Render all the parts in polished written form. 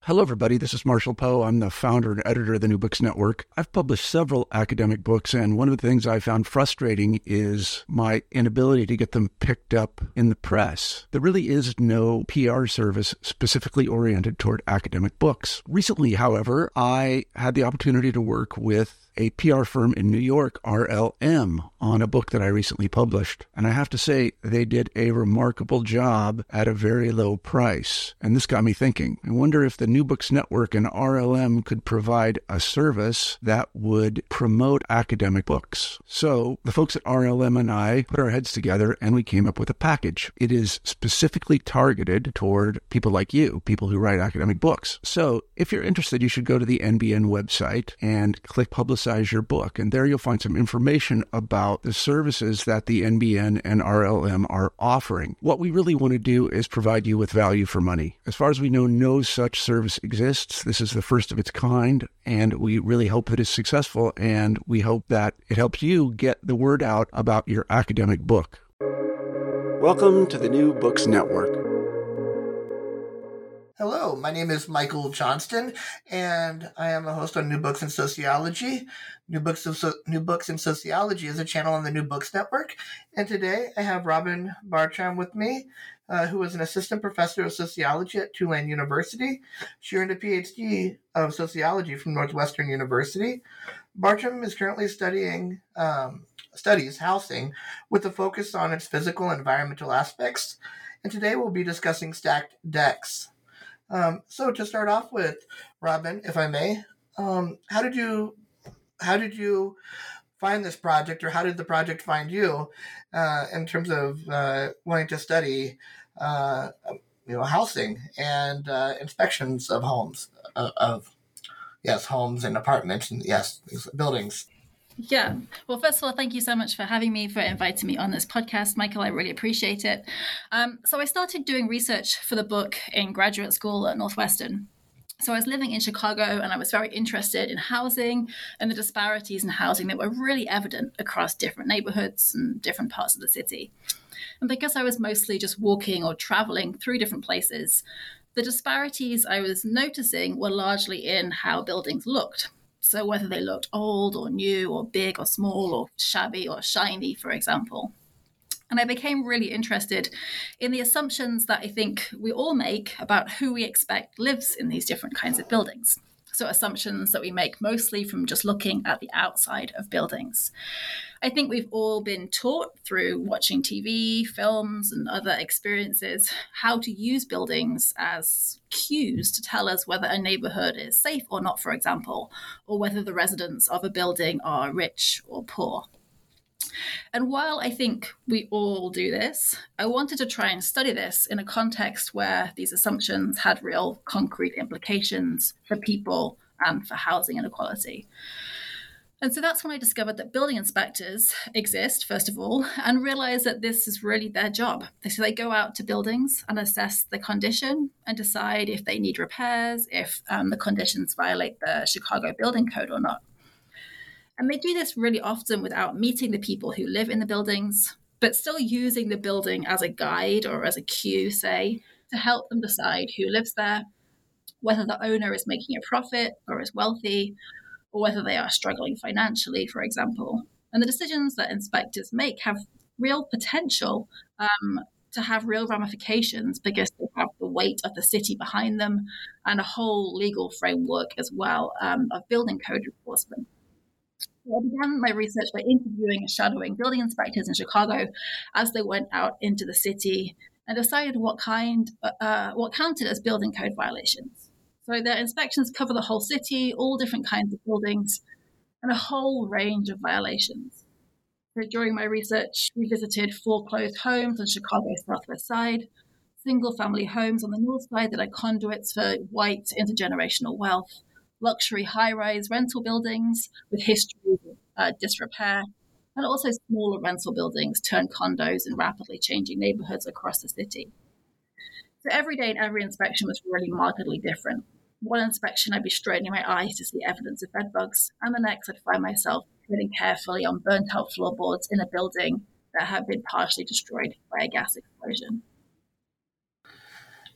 Hello, everybody. This is Marshall Poe. I'm the founder and editor of the New Books Network. I've published several academic books, and one of the things I found frustrating is my inability to get them picked up in the press. There really is no PR service specifically oriented toward academic books. Recently, however, I had the opportunity to work with a PR firm in New York, RLM, on a book that I recently published. And I have to say, they did a remarkable job at a very low price. And this got me thinking. I wonder if the New Books Network and RLM could provide a service that would promote academic books. So the folks at RLM and I put our heads together and we came up with a package. It is specifically targeted toward people like you, people who write academic books. So if you're interested, you should go to the NBN website and click Publicize Your Book. And there you'll find some information about the services that the NBN and RLM are offering. What we really want to do is provide you with value for money. As far as we know, no such service exists. This is the first of its kind, and we really hope that it's successful, and we hope that it helps you get the word out about your academic book. Welcome to the New Books Network. Hello, my name is Michael Johnston, and I am a host on New Books in Sociology. New Books in Sociology is a channel on the New Books Network, and today I have Robin Bartram with me, who is an assistant professor of sociology at Tulane University. She earned a PhD of sociology from Northwestern University. Bartram is currently studies housing with a focus on its physical and environmental aspects, and today we'll be discussing stacked decks. So to start off with, Robin, if I may, how did you find this project, or how did the project find you in terms of wanting to study housing and inspections of homes, homes and apartments and buildings? Yeah. Well, first of all, thank you so much for having me, for inviting me on this podcast, Michael. I really appreciate it. So I started doing research for the book in graduate school at Northwestern. So I was living in Chicago, and I was very interested in housing and the disparities in housing that were really evident across different neighborhoods and different parts of the city. And because I was mostly just walking or traveling through different places, the disparities I was noticing were largely in how buildings looked. So whether they looked old or new or big or small or shabby or shiny, for example. And I became really interested in the assumptions that I think we all make about who we expect lives in these different kinds of buildings. So assumptions that we make mostly from just looking at the outside of buildings. I think we've all been taught through watching TV, films, and other experiences how to use buildings as cues to tell us whether a neighborhood is safe or not, for example, or whether the residents of a building are rich or poor. And while I think we all do this, I wanted to try and study this in a context where these assumptions had real concrete implications for people and for housing inequality. And so that's when I discovered that building inspectors exist, first of all, and realized that this is really their job. So they go out to buildings and assess the condition and decide if they need repairs, if the conditions violate the Chicago Building Code or not. And they do this really often without meeting the people who live in the buildings, but still using the building as a guide or as a cue, say, to help them decide who lives there, whether the owner is making a profit or is wealthy, or whether they are struggling financially, for example. And the decisions that inspectors make have real potential to have real ramifications because they have the weight of the city behind them and a whole legal framework as well of building code enforcement. So I began my research by interviewing and shadowing building inspectors in Chicago as they went out into the city and decided what counted as building code violations. So their inspections cover the whole city, all different kinds of buildings, and a whole range of violations. So during my research, we visited foreclosed homes on Chicago's southwest side, single-family homes on the north side that are conduits for white intergenerational wealth, luxury high-rise rental buildings with histories of disrepair, and also smaller rental buildings turned condos in rapidly changing neighborhoods across the city. So every day and every inspection was really markedly different. One inspection, I'd be straightening my eyes to see evidence of bedbugs, and the next I'd find myself treading carefully on burnt-out floorboards in a building that had been partially destroyed by a gas explosion.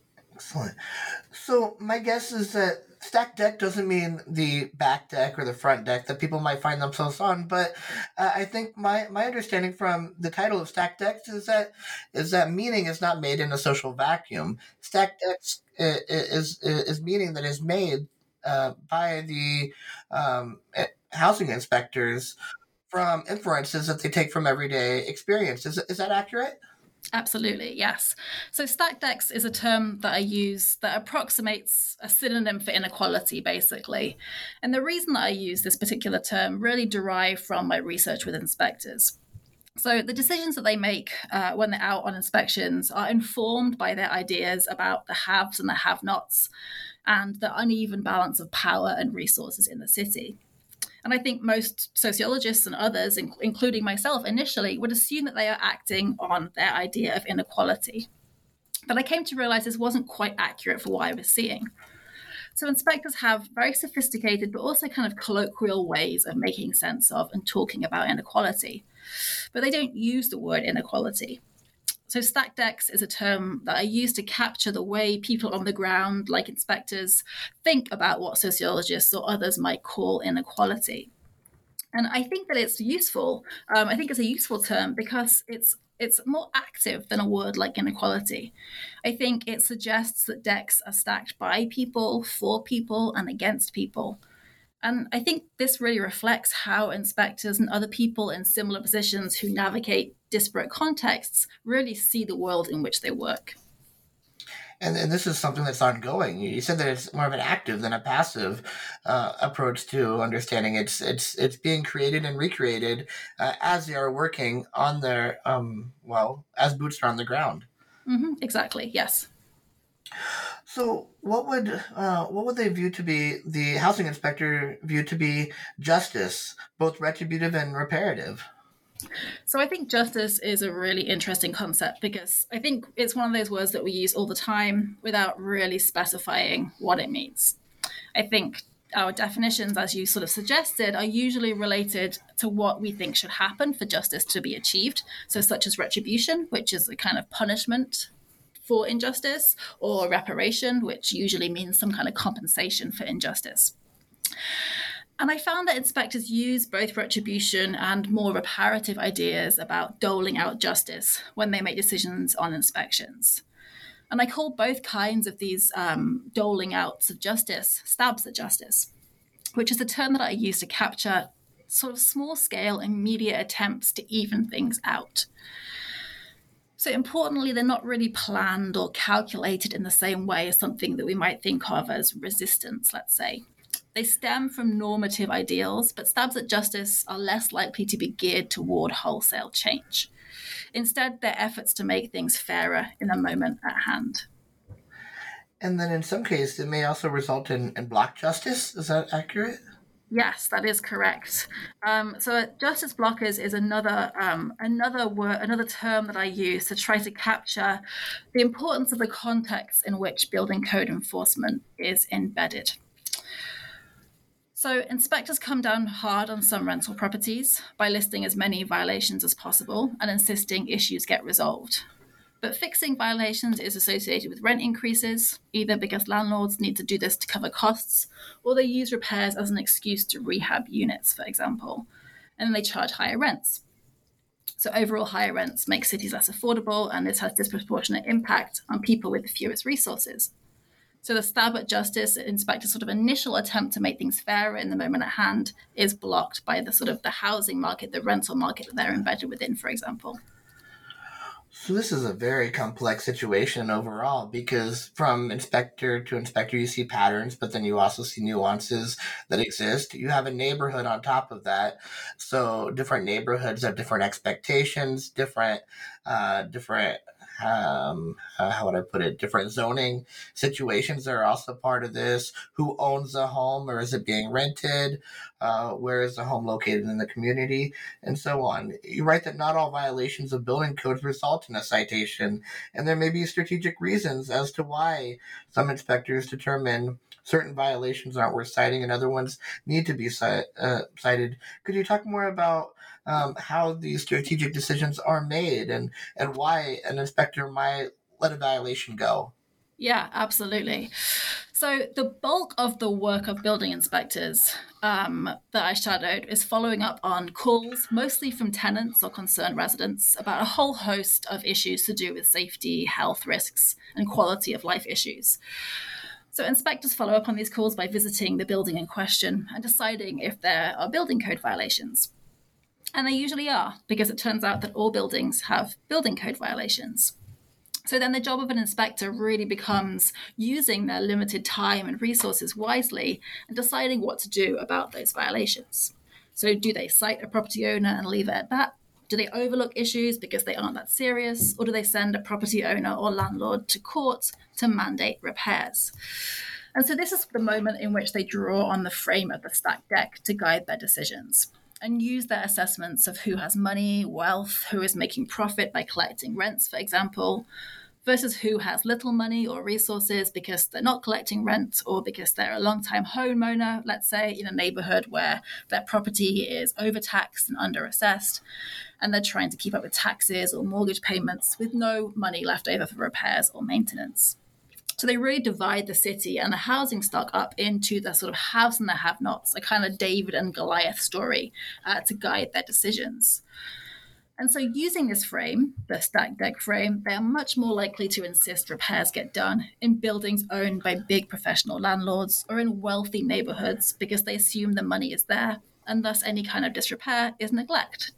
Excellent. So my guess is that stacked deck doesn't mean the back deck or the front deck that people might find themselves on, but I think my understanding from the title of stacked decks is that meaning is not made in a social vacuum. Stacked decks is meaning that is made by the housing inspectors from inferences that they take from everyday experience. Is that accurate? Absolutely, yes. So stacked decks is a term that I use that approximates a synonym for inequality, basically. And the reason that I use this particular term really derived from my research with inspectors. So the decisions that they make when they're out on inspections are informed by their ideas about the haves and the have-nots and the uneven balance of power and resources in the city. And I think most sociologists and others, including myself initially, would assume that they are acting on their idea of inequality. But I came to realize this wasn't quite accurate for what I was seeing. So inspectors have very sophisticated, but also kind of colloquial ways of making sense of and talking about inequality. But they don't use the word inequality. So stacked decks is a term that I use to capture the way people on the ground, like inspectors, think about what sociologists or others might call inequality. And I think that it's useful. I think it's a useful term because it's more active than a word like inequality. I think it suggests that decks are stacked by people, for people, and against people. And I think this really reflects how inspectors and other people in similar positions who navigate disparate contexts really see the world in which they work. And this is something that's ongoing. You said that it's more of an active than a passive approach to understanding. It's being created and recreated as they are working on their as boots are on the ground. Mm-hmm, exactly. Yes. So, what would they view to be the housing inspector view to be justice, both retributive and reparative? So I think justice is a really interesting concept because I think it's one of those words that we use all the time without really specifying what it means. I think our definitions, as you sort of suggested, are usually related to what we think should happen for justice to be achieved. So such as retribution, which is a kind of punishment for injustice, or reparation, which usually means some kind of compensation for injustice. And I found that inspectors use both retribution and more reparative ideas about doling out justice when they make decisions on inspections. And I call both kinds of these doling outs of justice stabs at justice, which is a term that I use to capture sort of small-scale, immediate attempts to even things out. So importantly, they're not really planned or calculated in the same way as something that we might think of as resistance, let's say. They stem from normative ideals, but stabs at justice are less likely to be geared toward wholesale change. Instead, they're efforts to make things fairer in the moment at hand. And then in some cases, it may also result in block justice. Is that accurate? Yes, that is correct. So justice blockers is another term that I use to try to capture the importance of the context in which building code enforcement is embedded. So inspectors come down hard on some rental properties by listing as many violations as possible and insisting issues get resolved. But fixing violations is associated with rent increases, either because landlords need to do this to cover costs, or they use repairs as an excuse to rehab units, for example. And then they charge higher rents. So overall higher rents make cities less affordable, and this has disproportionate impact on people with the fewest resources. So the stab at justice, inspectors' sort of initial attempt to make things fairer in the moment at hand, is blocked by the sort of the housing market, the rental market that they're embedded within, for example. So this is a very complex situation overall, because from inspector to inspector, you see patterns, but then you also see nuances that exist. You have a neighborhood on top of that. So different neighborhoods have different expectations, different how would I put it? Different zoning situations are also part of this. Who owns the home, or is it being rented? Where is the home located in the community? And so on. You write that not all violations of building codes result in a citation, and there may be strategic reasons as to why some inspectors determine certain violations aren't worth citing and other ones need to be cited. Could you talk more about how these strategic decisions are made and why an inspector might let a violation go? Yeah, absolutely. So the bulk of the work of building inspectors that I shadowed is following up on calls, mostly from tenants or concerned residents, about a whole host of issues to do with safety, health risks, and quality of life issues. So inspectors follow up on these calls by visiting the building in question and deciding if there are building code violations. And they usually are, because it turns out that all buildings have building code violations. So then the job of an inspector really becomes using their limited time and resources wisely and deciding what to do about those violations. So do they cite a property owner and leave it at that? Do they overlook issues because they aren't that serious? Or do they send a property owner or landlord to court to mandate repairs? And so this is the moment in which they draw on the frame of the stack deck to guide their decisions and use their assessments of who has money, wealth, who is making profit by collecting rents, for example, versus who has little money or resources because they're not collecting rent or because they're a long-time homeowner, let's say, in a neighborhood where their property is overtaxed and underassessed, and they're trying to keep up with taxes or mortgage payments with no money left over for repairs or maintenance. So they really divide the city and the housing stock up into the sort of haves and the have-nots, a kind of David and Goliath story to guide their decisions. And so using this frame, the stack deck frame, they are much more likely to insist repairs get done in buildings owned by big professional landlords or in wealthy neighborhoods because they assume the money is there and thus any kind of disrepair is neglect.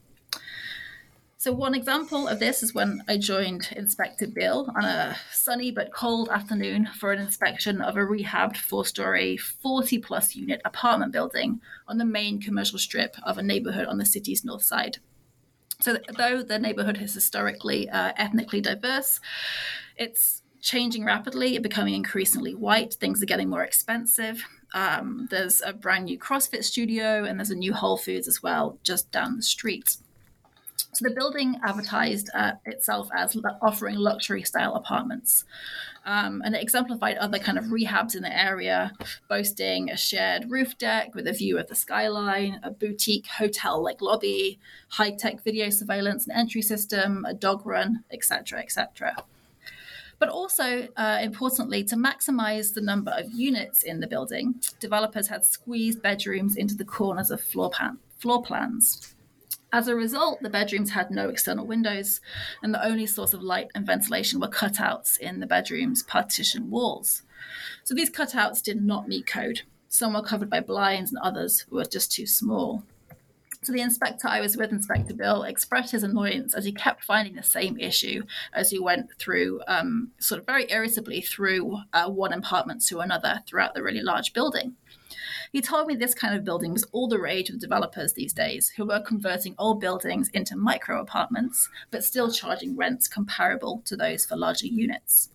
So one example of this is when I joined Inspector Bill on a sunny but cold afternoon for an inspection of a rehabbed 4-story, 40-plus unit apartment building on the main commercial strip of a neighborhood on the city's north side. So though the neighborhood is historically ethnically diverse, it's changing rapidly, becoming increasingly white. Things are getting more expensive. There's a brand new CrossFit studio and there's a new Whole Foods as well just down the street. So the building advertised itself as offering luxury-style apartments. And it exemplified other kind of rehabs in the area, boasting a shared roof deck with a view of the skyline, a boutique hotel-like lobby, high-tech video surveillance and entry system, a dog run, etc., etc. But also, importantly, to maximize the number of units in the building, developers had squeezed bedrooms into the corners of floor plans. As a result, the bedrooms had no external windows, and the only source of light and ventilation were cutouts in the bedroom's partition walls. So these cutouts did not meet code. Some were covered by blinds and others were just too small. So the inspector I was with, Inspector Bill, expressed his annoyance as he kept finding the same issue as he went through, sort of very irritably through one apartment to another throughout the really large building. He told me this kind of building was all the rage of developers these days, who were converting old buildings into micro apartments, but still charging rents comparable to those for larger units.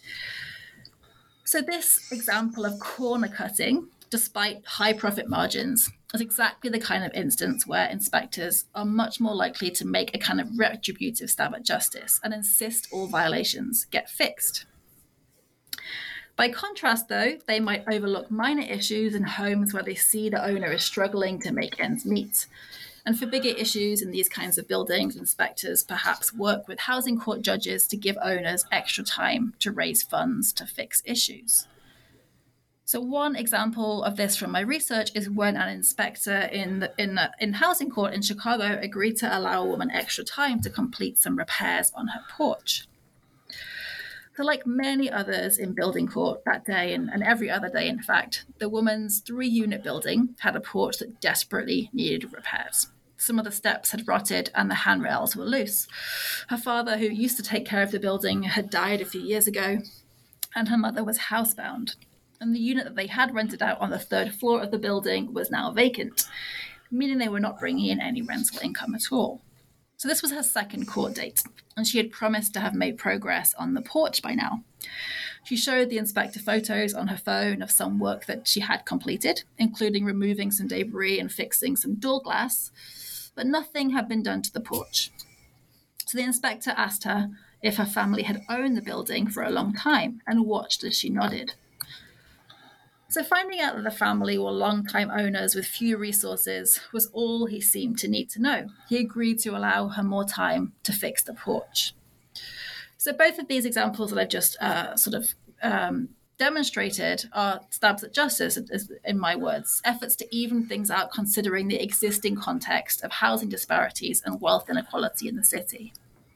So this example of corner cutting, despite high profit margins, is exactly the kind of instance where inspectors are much more likely to make a kind of retributive stab at justice and insist all violations get fixed. By contrast, though, they might overlook minor issues in homes where they see the owner is struggling to make ends meet. And for bigger issues in these kinds of buildings, inspectors perhaps work with housing court judges to give owners extra time to raise funds to fix issues. So one example of this from my research is when an inspector in housing court in Chicago agreed to allow a woman extra time to complete some repairs on her porch. So like many others in building court that day, and every other day, in fact, the woman's 3-unit building had a porch that desperately needed repairs. Some of the steps had rotted and the handrails were loose. Her father, who used to take care of the building, had died a few years ago, and her mother was housebound. And the unit that they had rented out on the 3rd floor of the building was now vacant, meaning they were not bringing in any rental income at all. So this was her second court date, and she had promised to have made progress on the porch by now. She showed the inspector photos on her phone of some work that she had completed, including removing some debris and fixing some door glass, but nothing had been done to the porch. So the inspector asked her if her family had owned the building for a long time and watched as she nodded. So finding out that the family were long-time owners with few resources was all he seemed to need to know. He agreed to allow her more time to fix the porch. So both of these examples that I've just demonstrated are stabs at justice, in my words, efforts to even things out considering the existing context of housing disparities and wealth inequality in the city.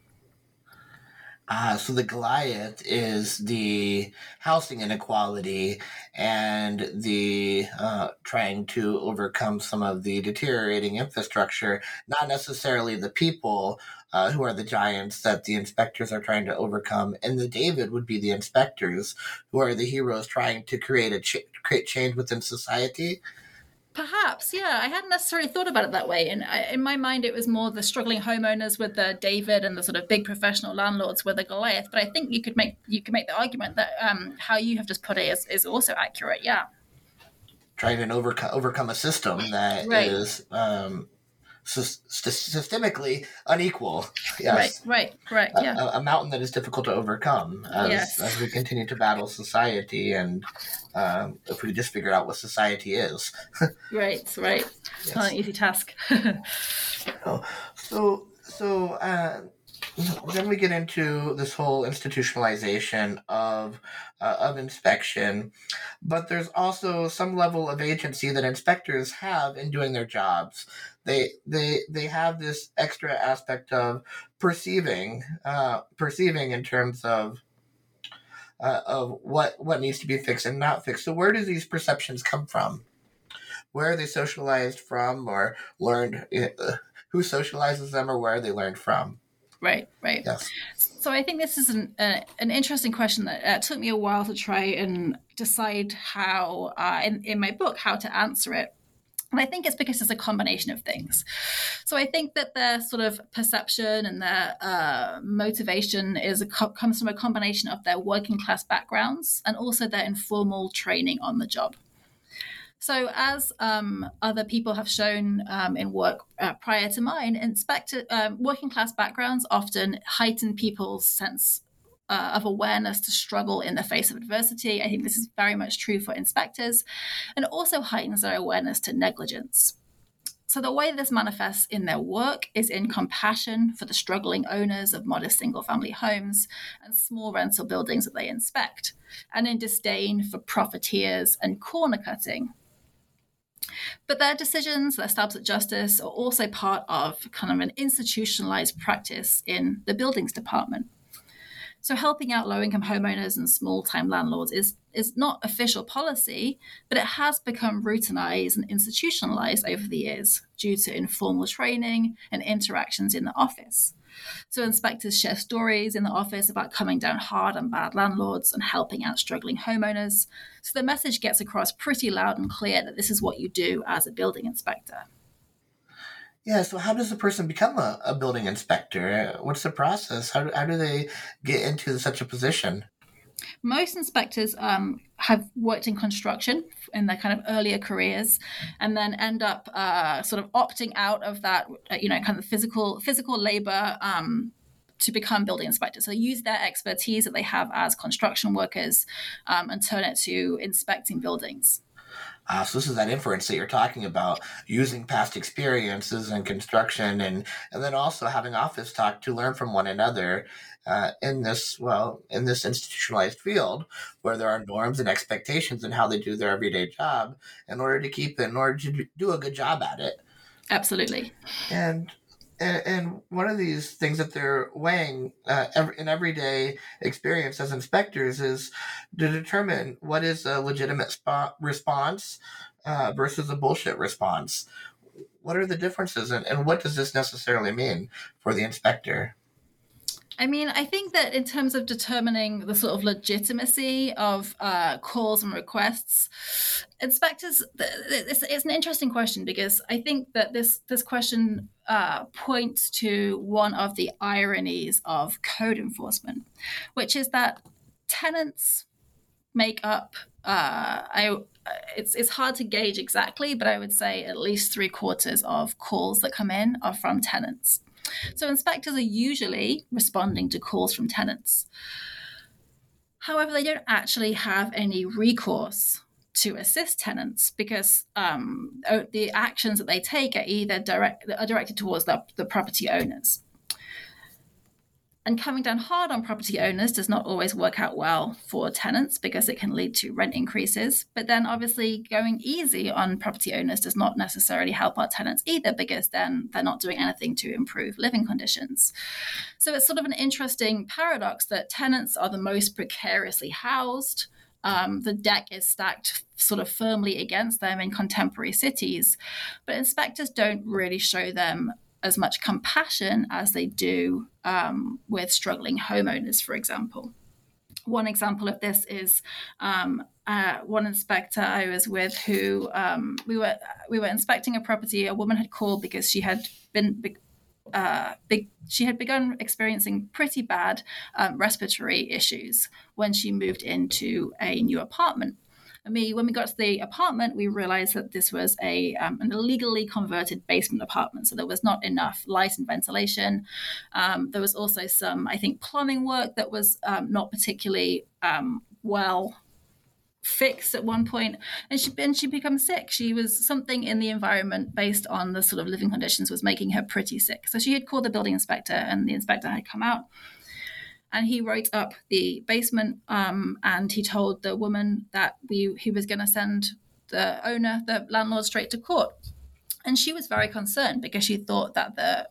So the Goliath is the housing inequality and the trying to overcome some of the deteriorating infrastructure, not necessarily the people who are the giants that the inspectors are trying to overcome. And the David would be the inspectors, who are the heroes trying to create change within society. Perhaps, yeah. I hadn't necessarily thought about it that way. And in my mind, it was more the struggling homeowners with the David and the sort of big professional landlords with the Goliath. But I think you could make the argument that how you have just put it is also accurate. Yeah. Trying to overcome a system that is systemically unequal. Yes. Right. Correct. Yeah. A mountain that is difficult to overcome as we continue to battle society, and if we just figure out what society is. Right. Yes. It's not an easy task. So then we get into this whole institutionalization of inspection, but there's also some level of agency that inspectors have in doing their jobs. They have this extra aspect of perceiving in terms of what needs to be fixed and not fixed. So where do these perceptions come from? Where are they socialized from, or learned? Who socializes them, or where are they learned from? Right. Yes. So I think this is an interesting question that took me a while to try and decide how, in my book, how to answer it. And I think it's because it's a combination of things. So I think that their sort of perception and their motivation comes from a combination of their working class backgrounds and also their informal training on the job. So as other people have shown in work prior to mine, working class backgrounds often heighten people's sense of awareness to struggle in the face of adversity. I think this is very much true for inspectors, and also heightens their awareness to negligence. So the way this manifests in their work is in compassion for the struggling owners of modest single-family homes and small rental buildings that they inspect, and in disdain for profiteers and corner cutting. But their decisions, their stabs at justice, are also part of kind of an institutionalized practice in the buildings department. So helping out low-income homeowners and small-time landlords is not official policy, but it has become routinized and institutionalized over the years due to informal training and interactions in the office. So inspectors share stories in the office about coming down hard on bad landlords and helping out struggling homeowners. So the message gets across pretty loud and clear that this is what you do as a building inspector. Yeah, so how does a person become a building inspector? What's the process? How do they get into such a position? Most inspectors have worked in construction in their kind of earlier careers, and then end up sort of opting out of that, kind of physical labor to become building inspectors. So they use their expertise that they have as construction workers and turn it to inspecting buildings. So this is that inference that you're talking about, using past experiences in construction and then also having office talk to learn from one another in this institutionalized field where there are norms and expectations in how they do their everyday job in order to do a good job at it. Absolutely. And one of these things that they're weighing in everyday experience as inspectors is to determine what is a legitimate response versus a bullshit response. What are the differences, and what does this necessarily mean for the inspector? I mean, I think that in terms of determining the sort of legitimacy of calls and requests, inspectors, it's an interesting question, because I think that this question points to one of the ironies of code enforcement, which is that tenants make up, it's hard to gauge exactly, but I would say at least 3/4 of calls that come in are from tenants. So inspectors are usually responding to calls from tenants. However, they don't actually have any recourse to assist tenants, because the actions that they take are either directed towards the property owners. And coming down hard on property owners does not always work out well for tenants because it can lead to rent increases. But then obviously going easy on property owners does not necessarily help our tenants either, because then they're not doing anything to improve living conditions. So it's sort of an interesting paradox that tenants are the most precariously housed. The deck is stacked sort of firmly against them in contemporary cities, but inspectors don't really show them as much compassion as they do with struggling homeowners, for example. One example of this is one inspector I was with who we were inspecting a property. A woman had called because she had begun experiencing pretty bad respiratory issues when she moved into a new apartment. When we got to the apartment, we realized that this was an illegally converted basement apartment. So there was not enough light and ventilation. There was also some, I think, plumbing work that was not particularly well fixed at one point. And she became sick. She was something in the environment based on the sort of living conditions was making her pretty sick. So she had called the building inspector, and the inspector had come out. And he wrote up the basement, and he told the woman that he was going to send the landlord, straight to court. And she was very concerned because she thought that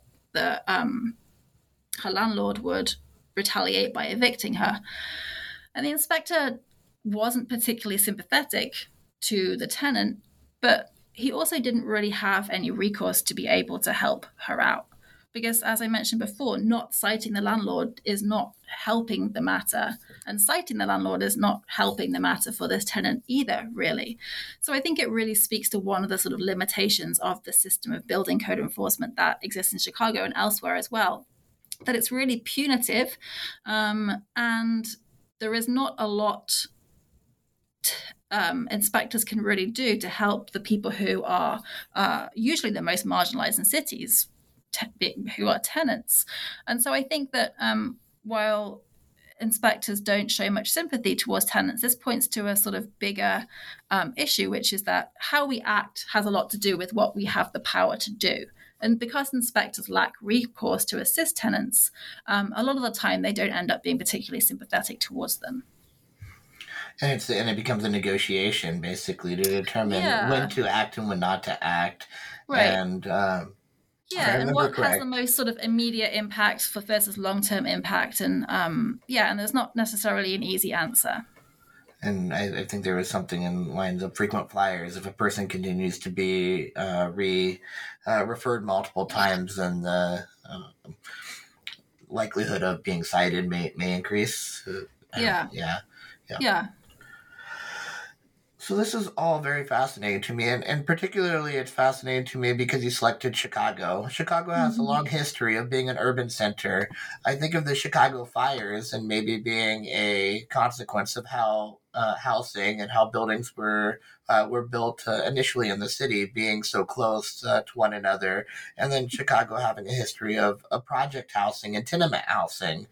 her landlord would retaliate by evicting her. And the inspector wasn't particularly sympathetic to the tenant, but he also didn't really have any recourse to be able to help her out. Because, as I mentioned before, not citing the landlord is not helping the matter, and citing the landlord is not helping the matter for this tenant either, really. So I think it really speaks to one of the sort of limitations of the system of building code enforcement that exists in Chicago and elsewhere as well, that it's really punitive, and there is not a lot inspectors can really do to help the people who are usually the most marginalized in cities, who are tenants. And so I think that while inspectors don't show much sympathy towards tenants, this points to a sort of bigger issue, which is that how we act has a lot to do with what we have the power to do. And because inspectors lack recourse to assist tenants, a lot of the time they don't end up being particularly sympathetic towards them. And it becomes a negotiation, basically, to determine when to act and when not to act. Right. And and what has the most sort of immediate impact versus long-term impact, and and there's not necessarily an easy answer. And I think there was something in lines of frequent flyers. If a person continues to be referred multiple times, then the likelihood of being cited may increase. Yeah. So this is all very fascinating to me, and particularly it's fascinating to me because you selected Chicago. Chicago has a long history of being an urban center. I think of the Chicago fires and maybe being a consequence of how housing and how buildings were built initially in the city, being so close to one another, and then Chicago having a history of project housing and tenement housing.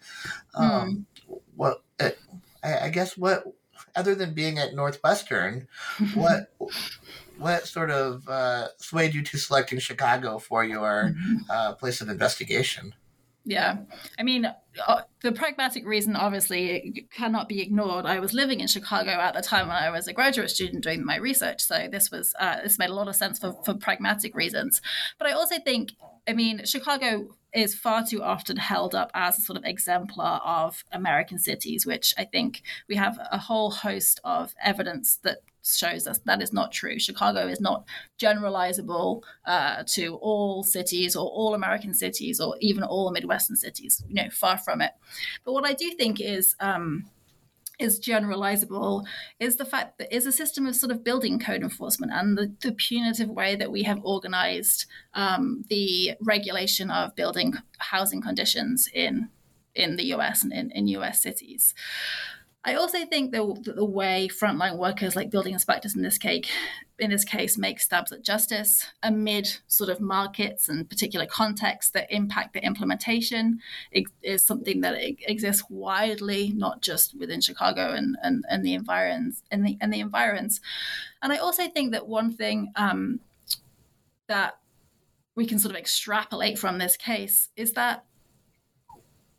I guess what, other than being at Northwestern, what sort of swayed you to selecting Chicago for your place of investigation? Yeah, I mean, the pragmatic reason obviously cannot be ignored. I was living in Chicago at the time when I was a graduate student doing my research, so this made a lot of sense for pragmatic reasons. But I also think, I mean, Chicago is far too often held up as a sort of exemplar of American cities, which I think we have a whole host of evidence that shows us that is not true. Chicago is not generalizable to all cities or all American cities or even all Midwestern cities. Far from it. But what I do think is generalizable is the fact that is a system of sort of building code enforcement and the punitive way that we have organized the regulation of building housing conditions in the US and in US cities. I also think that the way frontline workers like building inspectors in this case make stabs at justice amid sort of markets and particular contexts that impact the implementation is something that exists widely, not just within Chicago and the environs and the environs. And I also think that one thing that we can sort of extrapolate from this case is that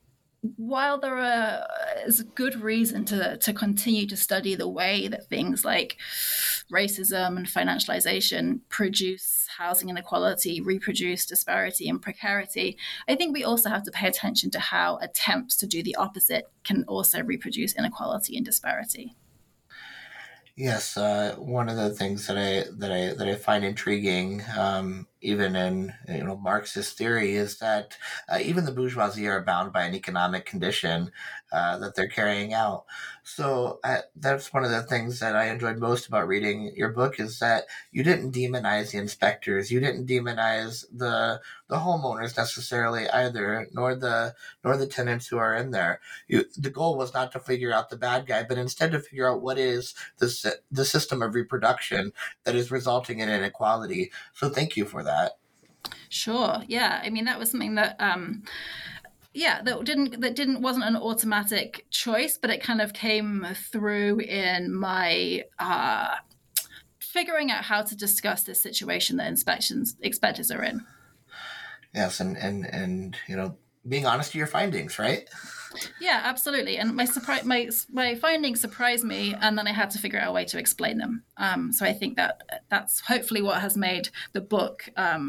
while is a good reason to continue to study the way that things like racism and financialization produce housing inequality, reproduce disparity and precarity, I think we also have to pay attention to how attempts to do the opposite can also reproduce inequality and disparity. Yes, one of the things that I find intriguing, even in Marxist theory, is that even the bourgeoisie are bound by an economic condition that they're carrying out. So that's one of the things that I enjoyed most about reading your book, is that you didn't demonize the inspectors, you didn't demonize the homeowners necessarily either, nor the tenants who are in there. The goal was not to figure out the bad guy, but instead to figure out what is the system of reproduction that is resulting in inequality. So thank you for that. Sure. Yeah. I mean, that was something that that wasn't an automatic choice, but it kind of came through in my figuring out how to discuss this situation that inspectors are in. Yes, and being honest to your findings, right? Yeah, absolutely. And my findings surprised me, and then I had to figure out a way to explain them. So I think that's hopefully what has made the book,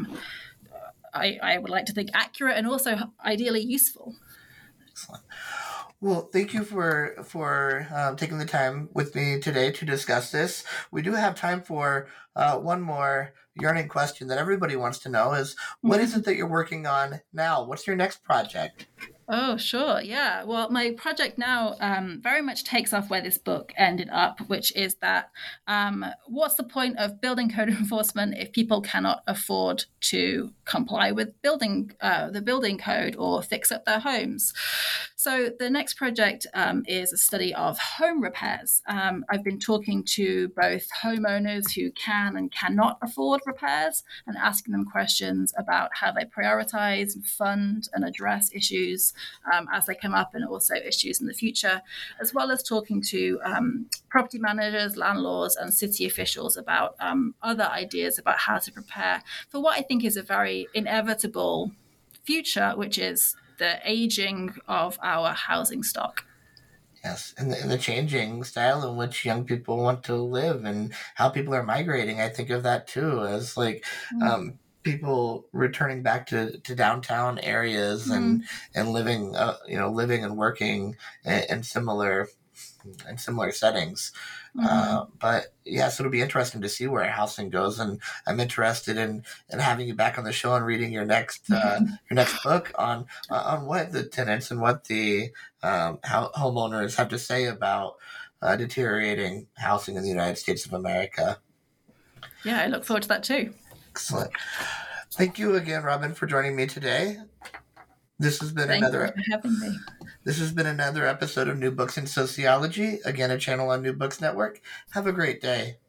I would like to think, accurate and also ideally useful. Excellent. Well, thank you for taking the time with me today to discuss this. We do have time for one more yearning question that everybody wants to know is, what is it that you're working on now? What's your next project? Oh, sure. Yeah. Well, my project now very much takes off where this book ended up, which is that what's the point of building code enforcement if people cannot afford to comply with the building code or fix up their homes? So the next project is a study of home repairs. I've been talking to both homeowners who can and cannot afford repairs and asking them questions about how they prioritize, fund, and address issues as they come up, and also issues in the future, as well as talking to property managers, landlords, and city officials about other ideas about how to prepare for what I think is a very inevitable future, which is the aging of our housing stock. Yes, and the changing style in which young people want to live and how people are migrating. I think of that too as people returning back to downtown areas and living and working in similar settings. But yes, it'll be interesting to see where housing goes, and I'm interested in having you back on the show and reading your next book on what the tenants and what the how homeowners have to say about deteriorating housing in the United States of America. Yeah, I look forward to that too. Excellent. Thank you again, Robin, for joining me today. This has been Thank you for having me. This has been another episode of New Books in Sociology, again, a channel on New Books Network. Have a great day.